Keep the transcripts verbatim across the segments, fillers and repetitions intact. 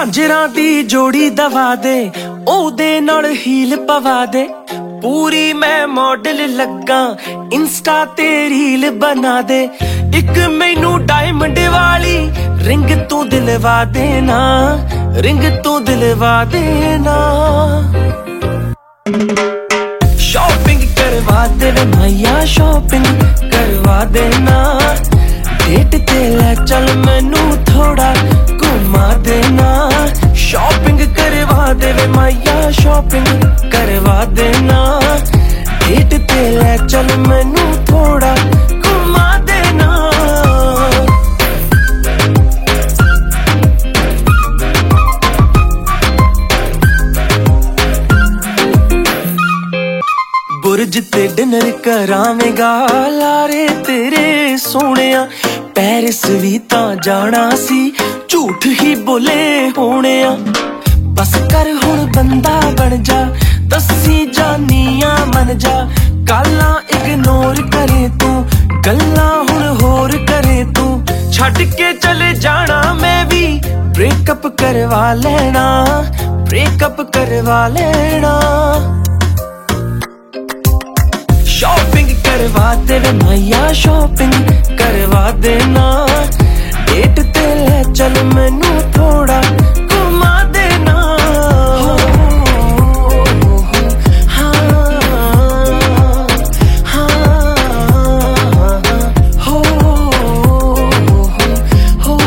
झांजरां दी जोड़ी दवा दे ओदे नाल हील पवा दे पूरी मैं मॉडल लगा इंस्टा ते रील बना दे इक मैनू डायमंड वाली रिंग तू दिलवा देना रिंग तू दिलवा देना शॉपिंग करवा दे मैया शॉपिंग करवा देना डेट ते ले चल मैनू थोड़ा घुमा देना शॉपिंग करवा दे मैया शॉपिंग करवा देना डेट ते ले चल मैनू थोड़ा घुमा देना बुरज ते डिनर करावेगा लारे तेरे सोहणिया पैरिस भी तां जाना सी झूठ ही बोले होने बस कर हुण बंदा बन जा दसी जानिया मन जा गालां इग्नोर करे तू गल्लां हुण होर करे तू छड्ड के चले जाना मैं भी ब्रेकअप करवा लेना ब्रेकअप करवा लेना शॉपिंग करवा दे मैया शॉपिंग करवा देना डेट ते ले चल मैनू थोड़ा घुमा देना हो, हाँ, हाँ, हो, हो,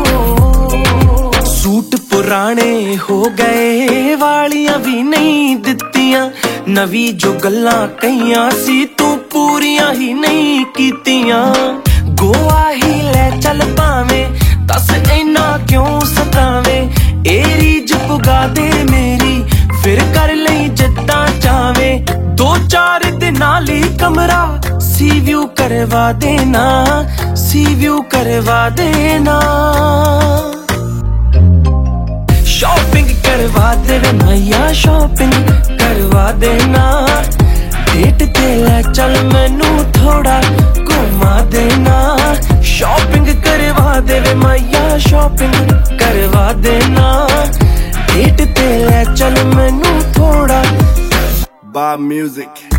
सूट पुराने हो गए वालियां भी नहीं दित्तियां नवी जो गल्लां कईयां सी तू पूरियां ही नहीं कीतियां गोवा ही ले चल पावे दस इना क्यों सतावे ए रीज पुगा दे मेरी फिर कर लई जिद्दां चावे दो चार दिनां लई कमरा सी व्यू करवा देना सी व्यू करवा देना शॉपिंग करवा दे मैया शॉपिंग करवा देना डेट ते ले चल मैनू थोड़ा घुमा देना शॉपिंग करवा दे मैया शॉपिंग करवा देना डेट ते ले चल मैनू थोड़ा Bob Music